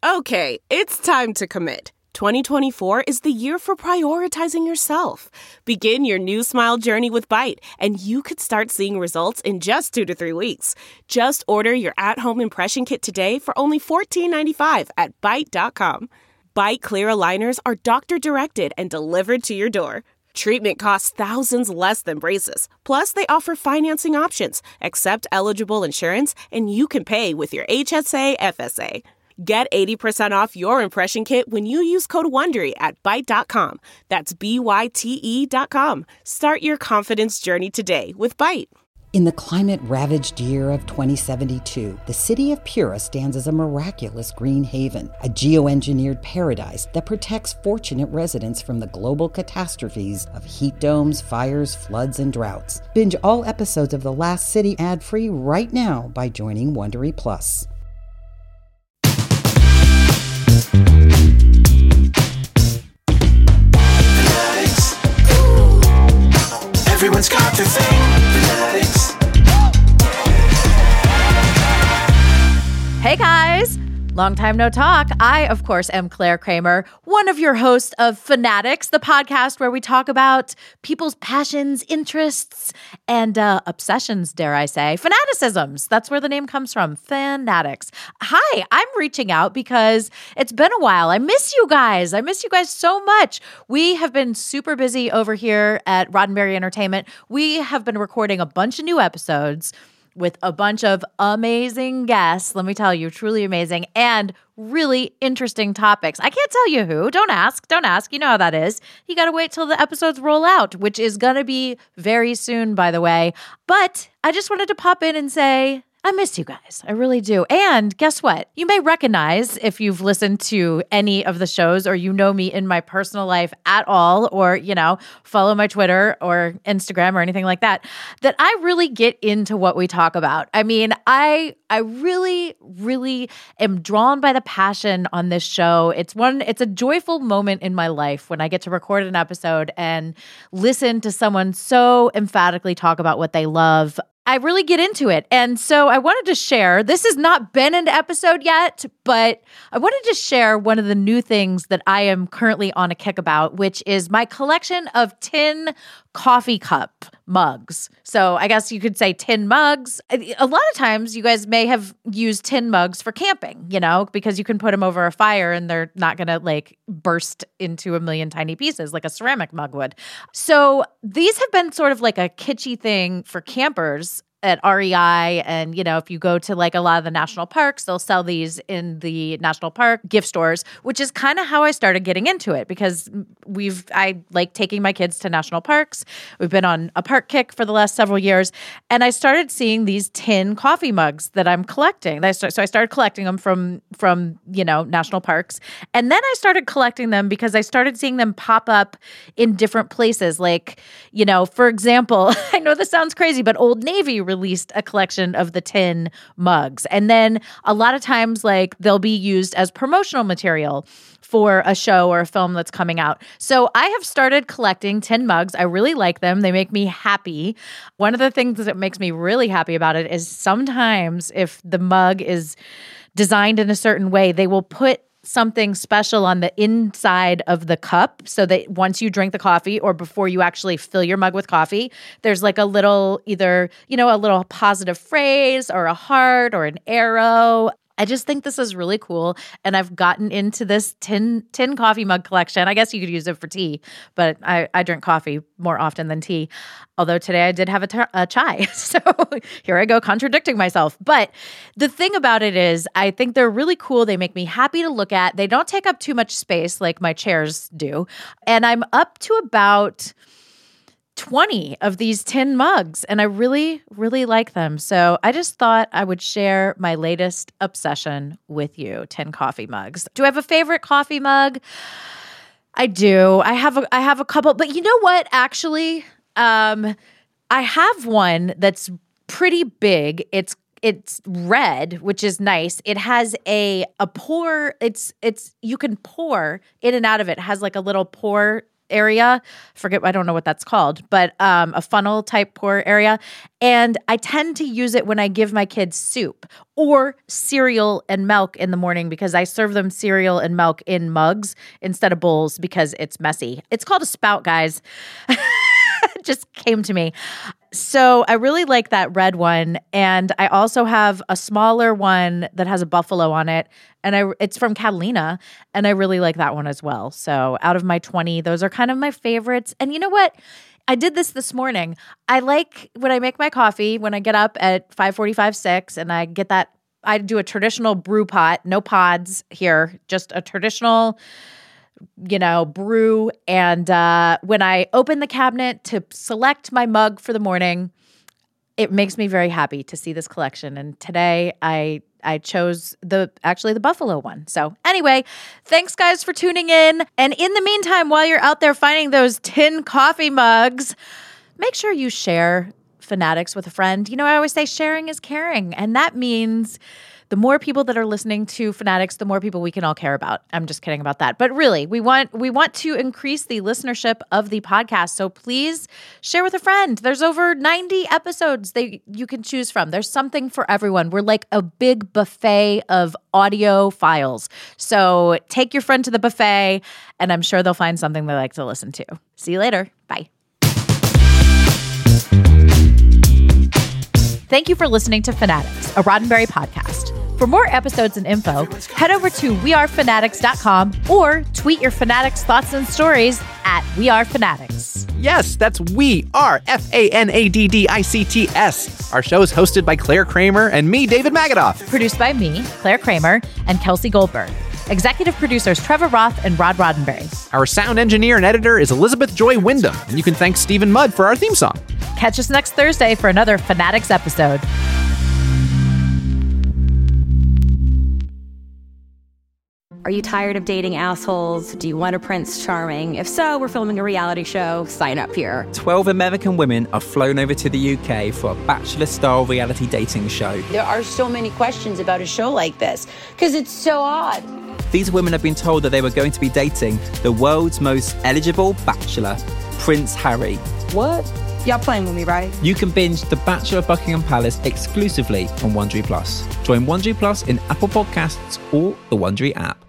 Okay, it's time to commit. 2024 is the year for prioritizing yourself. Begin your new smile journey with Byte, and you could start seeing results in just 2 to 3 weeks. Just order your at-home impression kit today for only $14.95 at Byte.com. Byte Clear aligners are doctor-directed and delivered to your door. Treatment costs thousands less than braces. Plus, they offer financing options, accept eligible insurance, and you can pay with your HSA FSA. Get 80% off your impression kit when you use code WONDERY at Byte.com. That's BYTE.com. Start your confidence journey today with Byte. In the climate-ravaged year of 2072, the city of Pura stands as a miraculous green haven, a geoengineered paradise that protects fortunate residents from the global catastrophes of heat domes, fires, floods, and droughts. Binge all episodes of The Last City ad-free right now by joining Wondery Plus. Everyone's got their thing. Fanatics. Hey guys! Long time no talk. I, of course, am Claire Kramer, one of your hosts of Fanatics, the podcast where we talk about people's passions, interests, and obsessions, dare I say. Fanaticisms. That's where the name comes from. Fanatics. Hi, I'm reaching out because it's been a while. I miss you guys. I miss you guys so much. We have been super busy over here at Roddenberry Entertainment. We have been recording a bunch of new episodes with a bunch of amazing guests, let me tell you, truly amazing, and really interesting topics. I can't tell you who. Don't ask. You know how that is. You got to wait till the episodes roll out, which is going to be very soon, by the way. But I just wanted to pop in and say, I miss you guys. I really do. And guess what? You may recognize, if you've listened to any of the shows or you know me in my personal life at all, or, follow my Twitter or Instagram or anything like that, that I really get into what we talk about. I mean, I really, really am drawn by the passion on this show. It's a joyful moment in my life when I get to record an episode and listen to someone so emphatically talk about what they love. I really get into it. And so I wanted to share, this has not been an episode yet, but I wanted to share one of the new things that I am currently on a kick about, which is my collection of tin coffee cup mugs. So I guess you could say tin mugs. A lot of times you guys may have used tin mugs for camping, because you can put them over a fire and they're not going to burst into a million tiny pieces like a ceramic mug would. So these have been sort of like a kitschy thing for campers at REI, and if you go to a lot of the national parks, they'll sell these in the national park gift stores, which is kind of how I started getting into it, because I like taking my kids to national parks. We've been on a park kick for the last several years, and I started seeing these tin coffee mugs that I'm collecting. So I started collecting them from national parks, and then I started collecting them because I started seeing them pop up in different places. For example, I know this sounds crazy, but Old Navy released a collection of the tin mugs. And then a lot of times, they'll be used as promotional material for a show or a film that's coming out. So I have started collecting tin mugs. I really like them. They make me happy. One of the things that makes me really happy about it is sometimes if the mug is designed in a certain way, they will put something special on the inside of the cup so that once you drink the coffee or before you actually fill your mug with coffee, there's a little, either, a little positive phrase or a heart or an arrow. I just think this is really cool, and I've gotten into this tin coffee mug collection. I guess you could use it for tea, but I drink coffee more often than tea, although today I did have a chai, so here I go contradicting myself. But the thing about it is I think they're really cool. They make me happy to look at. They don't take up too much space like my chairs do, and I'm up to about 20 of these tin mugs, and I really, really like them. So I just thought I would share my latest obsession with you, tin coffee mugs. Do I have a favorite coffee mug? I do. I have a couple, but you know what? Actually, I have one that's pretty big. It's red, which is nice. It has a pour. You can pour in and out of it. It has a little pour area. I don't know what that's called, but a funnel type pour area. And I tend to use it when I give my kids soup or cereal and milk in the morning, because I serve them cereal and milk in mugs instead of bowls because it's messy. It's called a spout, guys. It just came to me. So I really like that red one. And I also have a smaller one that has a buffalo on it. And it's from Catalina. And I really like that one as well. So out of my 20, those are kind of my favorites. And you know what? I did this morning. I like when I make my coffee, when I get up at 5:45, 6, and I get that, I do a traditional brew pot, no pods here, just a traditional brew. And when I open the cabinet to select my mug for the morning, it makes me very happy to see this collection. And today I chose the buffalo one. So anyway, thanks guys for tuning in. And in the meantime, while you're out there finding those tin coffee mugs, make sure you share Fanatics with a friend. I always say sharing is caring. And that means the more people that are listening to Fanatics, the more people we can all care about. I'm just kidding about that. But really, we want to increase the listenership of the podcast. So please share with a friend. There's over 90 episodes you can choose from. There's something for everyone. We're like a big buffet of audio files. So take your friend to the buffet, and I'm sure they'll find something they like to listen to. See you later. Bye. Thank you for listening to Fanatics, a Roddenberry podcast. For more episodes and info, head over to wearefanatics.com or tweet your Fanatics thoughts and stories at wearefanatics. Yes, that's We Are, FANADDICTS. Our show is hosted by Claire Kramer and me, David Magadoff. Produced by me, Claire Kramer, and Kelsey Goldberg. Executive producers Trevor Roth and Rod Roddenberry. Our sound engineer and editor is Elizabeth Joy Wyndham, and you can thank Stephen Mudd for our theme song. Catch us next Thursday for another Fanatics episode. Are you tired of dating assholes? Do you want a Prince Charming? If so, we're filming a reality show. Sign up here. 12 American women are flown over to the UK for a Bachelor-style reality dating show. There are so many questions about a show like this because it's so odd. These women have been told that they were going to be dating the world's most eligible bachelor, Prince Harry. What? Y'all playing with me, right? You can binge The Bachelor of Buckingham Palace exclusively on Wondery Plus. Join Wondery Plus in Apple Podcasts or the Wondery app.